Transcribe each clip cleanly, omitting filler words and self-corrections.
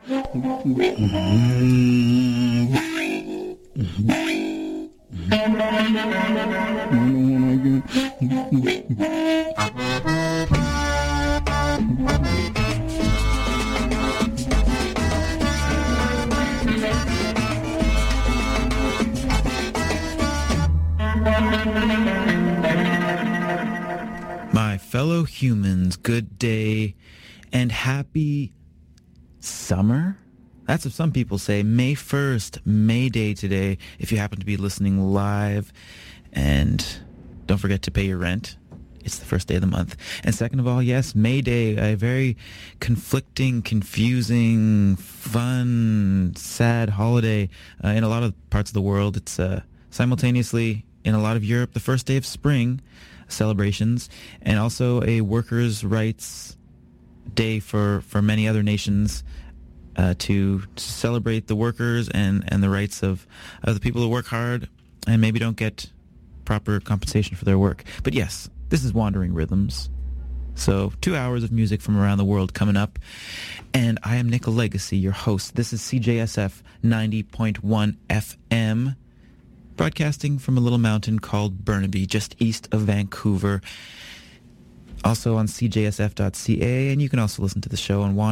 My fellow humans, good day and happy summer? That's what some people say. May 1st, May Day today, if you happen to be listening live. And don't forget to pay your rent. It's the first day of the month. And second of all, yes, May Day, a very conflicting, confusing, fun, sad holiday in a lot of parts of the world. It's simultaneously, in a lot of Europe, the first day of spring celebrations, and also a workers' rights day for many other nations to celebrate the workers and the rights of the people who work hard and maybe don't get proper compensation for their work. But yes, this is Wandering Rhythms. So 2 hours of music from around the world coming up. And I am Nick Legacy, your host. This is CJSF 90.1 FM, broadcasting from a little mountain called Burnaby, just east of Vancouver. Also on cjsf.ca, and you can also listen to the show on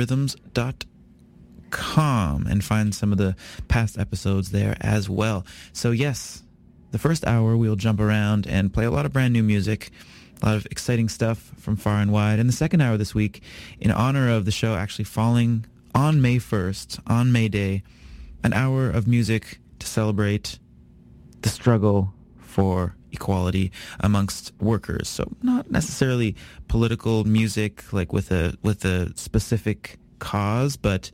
wanderingrhythms.com and find some of the past episodes there as well. So yes, the first hour we'll jump around and play a lot of brand new music, a lot of exciting stuff from far and wide. And the second hour this week, in honor of the show actually falling on May 1st, on May Day, an hour of music to celebrate the struggle for equality amongst workers. So not necessarily political music like with a specific cause, but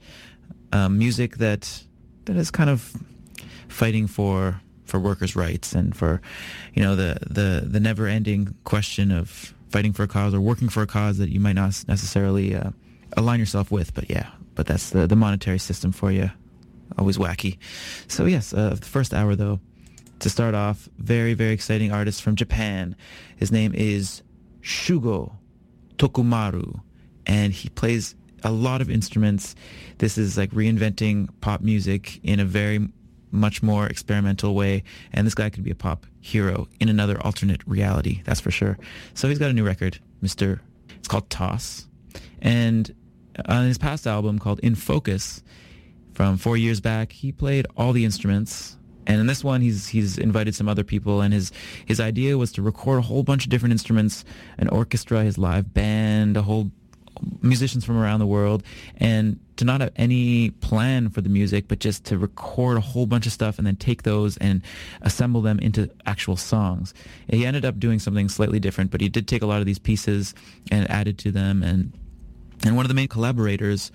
music that is kind of fighting for workers' rights and for, you know, the never-ending question of fighting for a cause or working for a cause that you might not necessarily align yourself with. But yeah, that's the monetary system for you. Always wacky. So yes, the first hour though, to start off, very, very exciting artist from Japan. His name is Shugo Tokumaru, and he plays a lot of instruments. This is like reinventing pop music in a very much more experimental way, and this guy could be a pop hero in another alternate reality, that's for sure. So he's got a new record, it's called Toss, and on his past album called In Focus from 4 years back, he played all the instruments. And in this one, he's invited some other people, and his idea was to record a whole bunch of different instruments, an orchestra, his live band, a whole musicians from around the world, and to not have any plan for the music, but just to record a whole bunch of stuff and then take those and assemble them into actual songs. And he ended up doing something slightly different, but he did take a lot of these pieces and added to them. And one of the main collaborators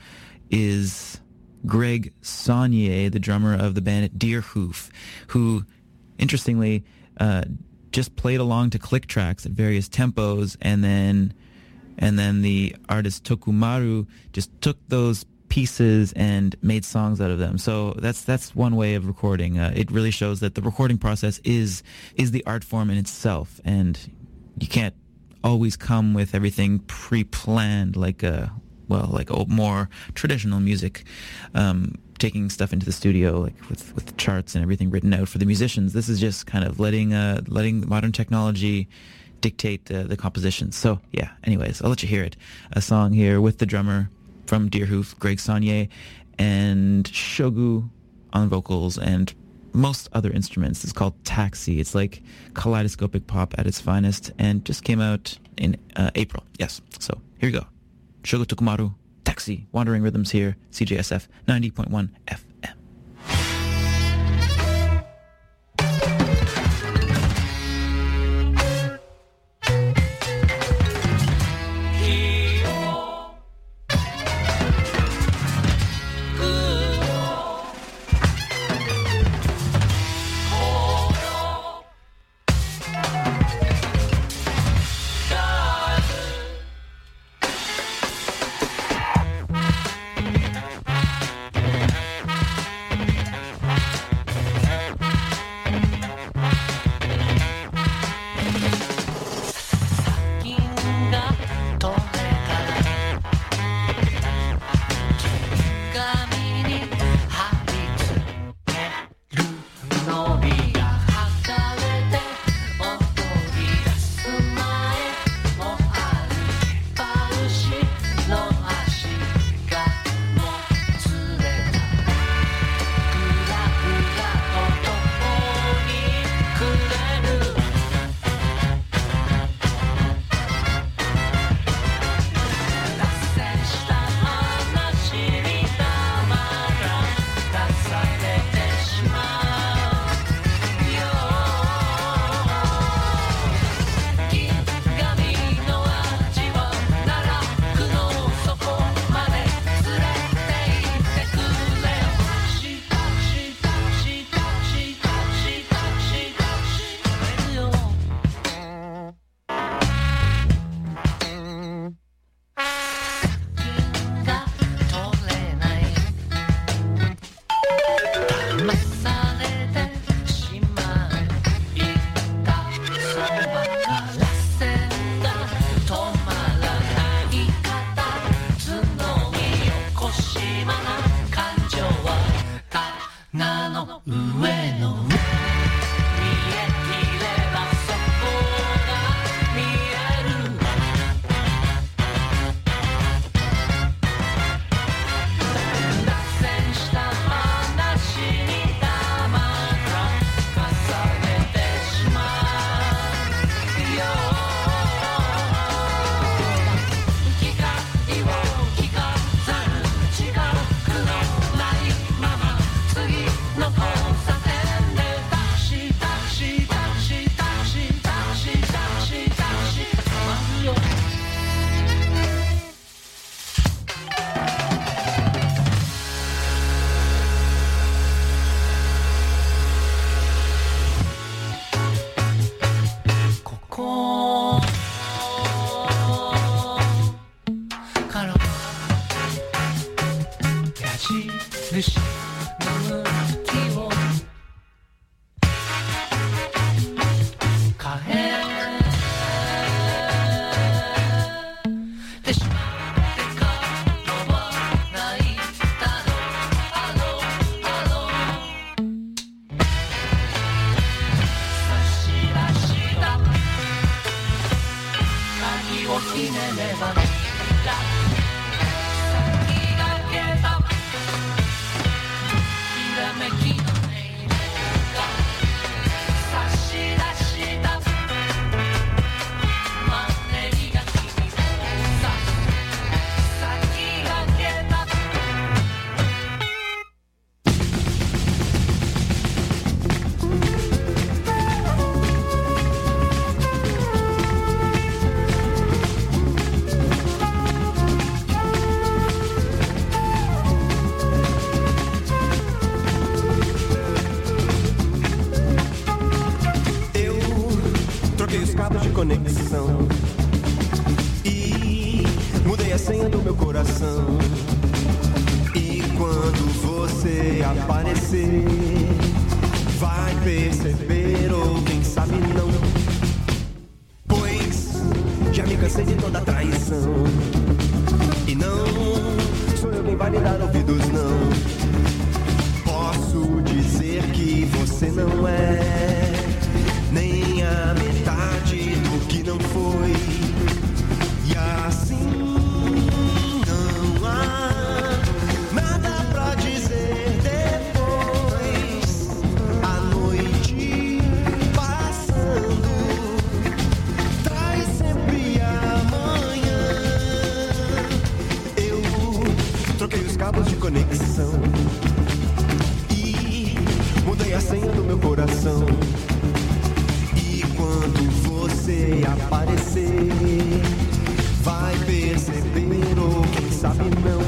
is Greg Saunier, the drummer of the band Deerhoof, who, interestingly, just played along to click tracks at various tempos, and then the artist Tokumaru just took those pieces and made songs out of them. So that's one way of recording. It really shows that the recording process is the art form in itself, and you can't always come with everything pre-planned like more traditional music, taking stuff into the studio like with charts and everything written out for the musicians. This is just kind of letting modern technology dictate the composition. So yeah, anyways, I'll let you hear it. A song here with the drummer from Deerhoof, Greg Saunier, and Shogu on vocals and most other instruments. It's called Taxi. It's like kaleidoscopic pop at its finest, and just came out in April. Yes, so here you go. Shugo Tokumaru, Taxi, Wandering Rhythms here, CJSF 90.1 FM. conexão e mudei a senha do meu coração. E quando você aparecer, vai perceber, ou quem sabe não, pois já me cansei de toda traição. E não sou eu quem vai lhe dar ouvidos, não. Posso dizer que você não é nem a metade do que não foi. E assim não há nada pra dizer depois. A noite passando traz sempre amanhã. Eu troquei os cabos de conexão e mudei a senha do meu coração. Quando você aparecer, vai perceber, ou quem sabe não,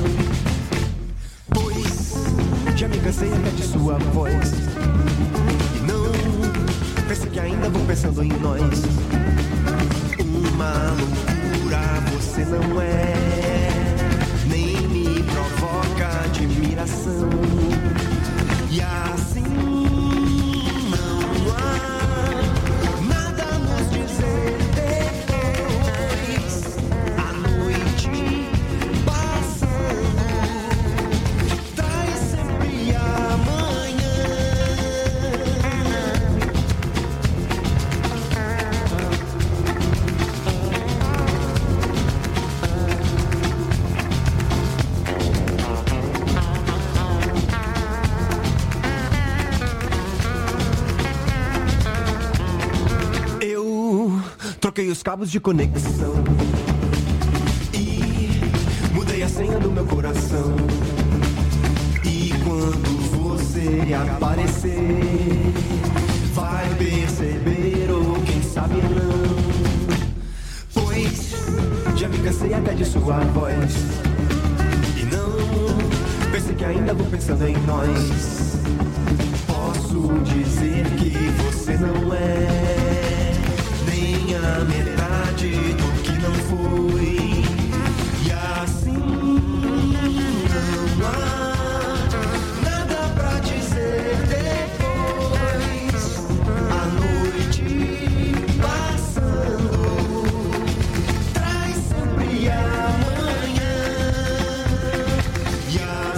pois já me cansei até de sua voz. E não pense que ainda vou pensando em nós. Uma loucura você não é, nem me provoca admiração. E assim não há troquei os cabos de conexão e mudei a senha do meu coração. E quando você aparecer, vai perceber, ou quem sabe não, pois já me cansei até de sua voz. E não pense que ainda vou pensando em nós. Posso dizer que você não é nem a metade do que não foi. E assim não há nada pra dizer depois. A noite passando traz sempre amanhã. E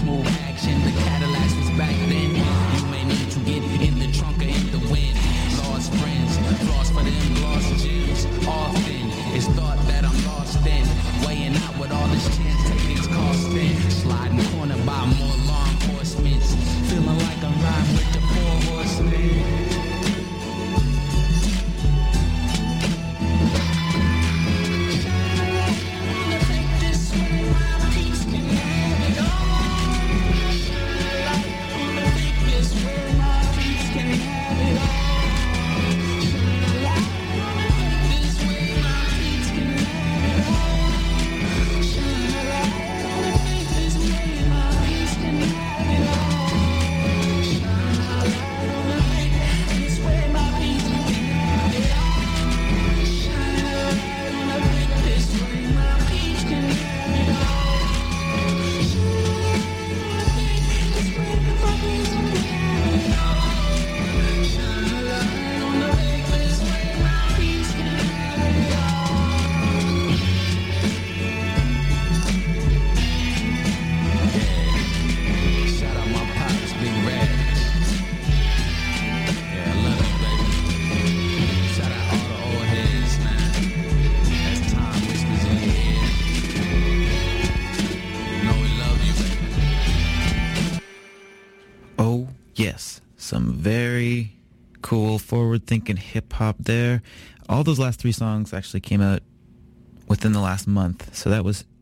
smooth action. The Cadillacs was back then. You may need to get in the trunk or in the wind. Lost friends, lost for them lost gems. Often it's thought that I'm lost in, weighing out what all this chance taking's costing. Sliding corner by more law enforcement, feeling like I'm riding with the four horsemen. Yes, some very cool, forward-thinking hip-hop there. All those last three songs actually came out within the last month. So that was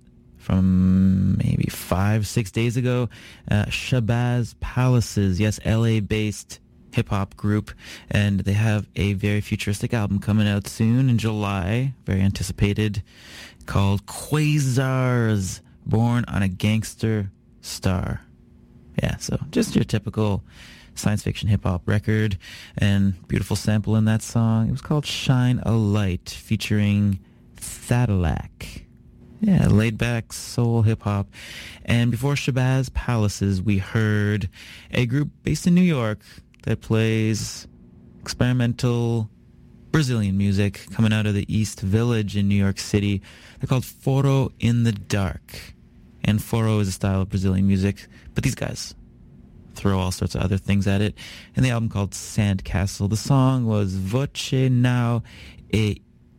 from maybe 5-6 days ago. Shabazz Palaces, yes, LA-based hip-hop group. And they have a very futuristic album coming out soon in July, very anticipated, called Quasars, Born on a Gangster Star. Yeah, so just your typical science fiction hip-hop record, and beautiful sample in that song. It was called Shine a Light, featuring Thadalac. Yeah, laid-back soul hip-hop. And before Shabazz Palaces, we heard a group based in New York that plays experimental Brazilian music coming out of the East Village in New York City. They're called Foro in the Dark. And Foro is a style of Brazilian music, but these guys throw all sorts of other things at it. And the album called Sandcastle. The song was Voce Now e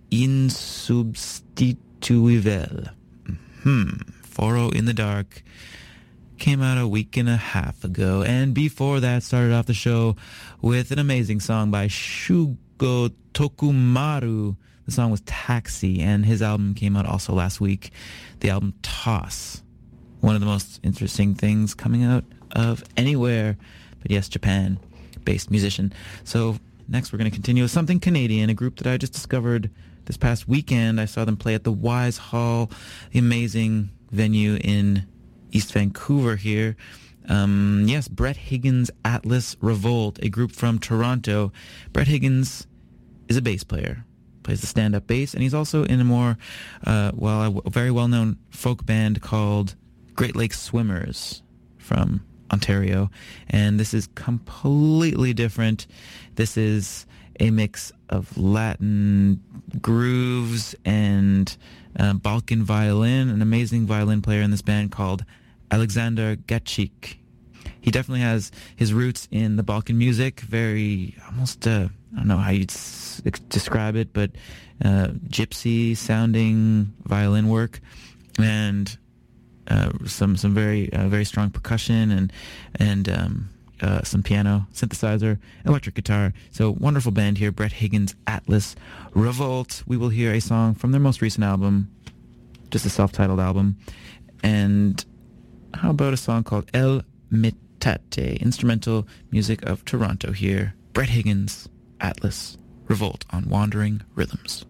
Insubstituível. Foro in the Dark came out a week and a half ago. And before that, started off the show with an amazing song by Shugo Tokumaru. The song was Taxi, and his album came out also last week. The album Toss. One of the most interesting things coming out of anywhere. But yes, Japan-based musician. So next we're going to continue with something Canadian, a group that I just discovered this past weekend. I saw them play at the Wise Hall, the amazing venue in East Vancouver here. Yes, Brett Higgins' Atlas Revolt, a group from Toronto. Brett Higgins is a bass player. Plays the stand-up bass, and he's also in a more, a very well-known folk band called Great Lakes Swimmers from Ontario. And this is completely different. This is a mix of Latin grooves and Balkan violin, an amazing violin player in this band called Alexander Gacik. He definitely has his roots in the Balkan music, very almost, I don't know how you'd describe it, but gypsy sounding violin work, and some very very strong percussion and some piano, synthesizer, electric guitar. So wonderful band here, Brett Higgins' Atlas Revolt. We will hear a song from their most recent album, just a self-titled album. And how about a song called El Metate, instrumental music of Toronto here. Brett Higgins' Atlas Revolt on Wandering Rhythms.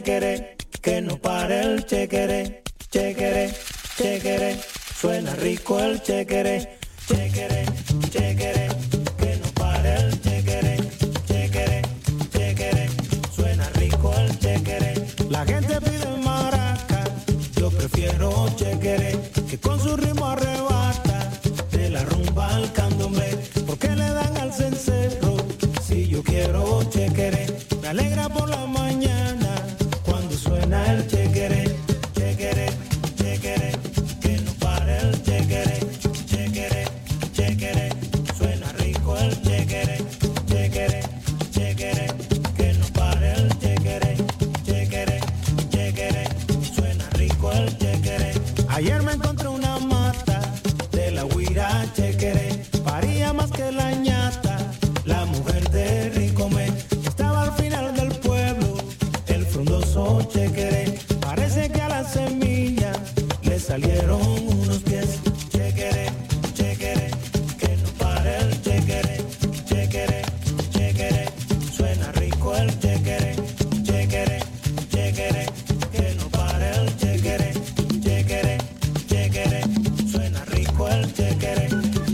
chequere, que no pare el chequere, chequere, chequere, suena rico el chequere, chequere, chequere, que no pare el chequere, chequere, chequere, suena rico el chequere. La gente pide maraca, yo prefiero chequere, que con su ritmo arrebata de la rumba al candomblé, porque le dan al cencerro. Si yo quiero chequere, me alegra por la mañana cuando suena el chequere, chequere, chequere, que no pare el chequere, chequere, chequere, suena rico el chequere, chequere, chequere, que no pare el chequere, chequere, chequere, suena rico el chequere. Ayer me encontré una mata de la huira chequere, paría más que la ñata, la mujer de Ricomé, estaba al final del pueblo, el frondoso chequere, parece que a la semilla le salieron unos pies, chequere, chequere, que no pare el chequere, chequere, chequere, suena rico el chequere, chequere, chequere, que no pare el chequere, chequere, chequere, suena rico el chequere.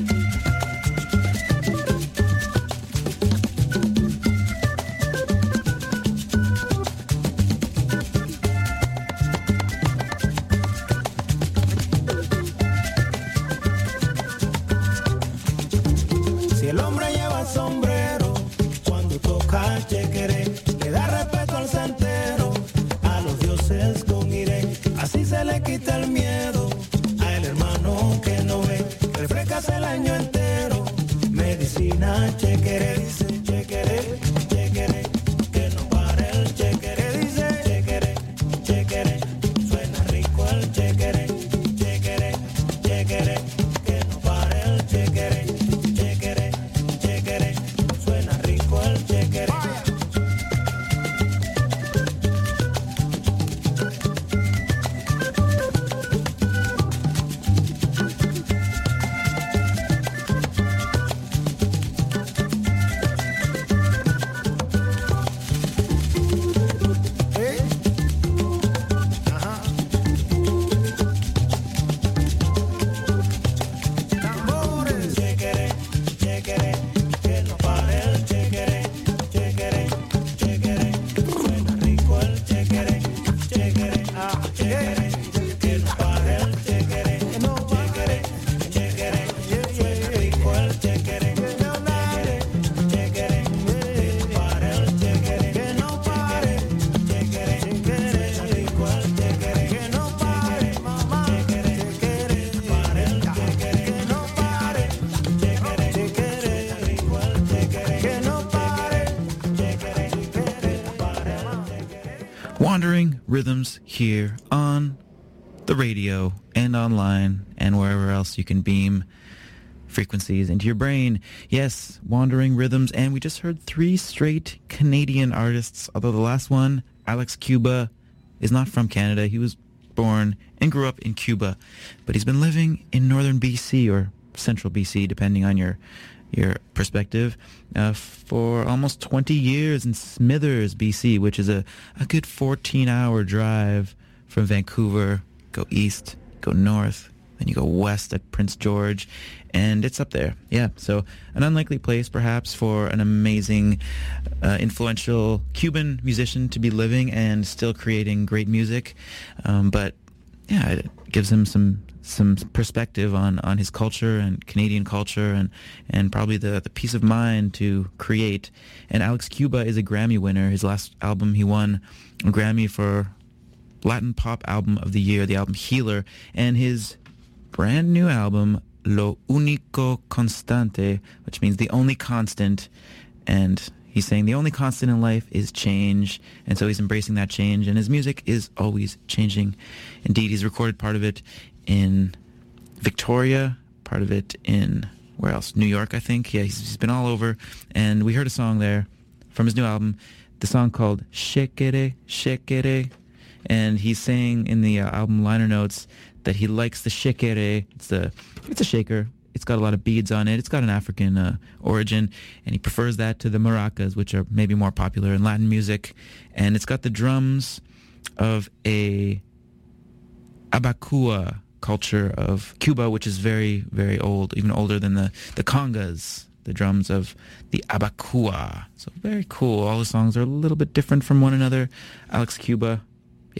Si el hombre lleva sombrero cuando toca chequere, le da respeto al santero, a los dioses con iré, así se le quita el miedo al hermano que no ve, refrescas el año entero, medicina chequere, dice chequere, chequere, que no pare el chequere, dice chequere, chequere, suena rico el chequere, chequere, chequere, que no pare el chequere, chequere, chequere, suena rico el chequere. Tambores, chequere, chequere, que no pare el chequere, chequere, chequere, suena rico el chequere, chequere, chequere, que no pare el chequere, chequere, chequere, suena rico el chequere, chequere, chequere, que no pare el chequere, que no pare, chequere, suena rico el chequere, que no pare, mamá, chequere, chequere, pare el chequere, que no pare, chequere, chequere, suena rico el chequere, que no pare, chequere, chequere, pare el chequere. Wandering Rhythms here on the radio and online and wherever else you can beam frequencies into your brain. Yes, Wandering Rhythms, and we just heard 3 straight Canadian artists, although the last one, Alex Cuba, is not from Canada. He was born and grew up in Cuba, but he's been living in northern BC or central BC, depending on your perspective, for almost 20 years in Smithers, BC, which is a good 14-hour drive from Vancouver. Go east, go north, then you go west at Prince George, and it's up there. Yeah, so an unlikely place perhaps for an amazing, influential Cuban musician to be living and still creating great music. But yeah, it gives him some perspective on his culture and Canadian culture and probably the peace of mind to create. And Alex Cuba is a Grammy winner. His last album, he won a Grammy for Latin Pop Album of the Year, the album Healer, and his brand new album, Lo Único Constante, which means the only constant, and he's saying the only constant in life is change, and so he's embracing that change, and his music is always changing. Indeed, he's recorded part of it in Victoria, part of it in, where else? New York, I think. Yeah, he's been all over, and we heard a song there from his new album, the song called Shekere, Shekere, and he's saying in the album liner notes that he likes the shekere. It's a shaker. It's got a lot of beads on it. It's got an African origin, and he prefers that to the maracas, which are maybe more popular in Latin music. And it's got the drums of a Abacua culture of Cuba, which is very, very old, even older than the congas, the drums of the Abacua. So very cool. All the songs are a little bit different from one another. Alex Cuba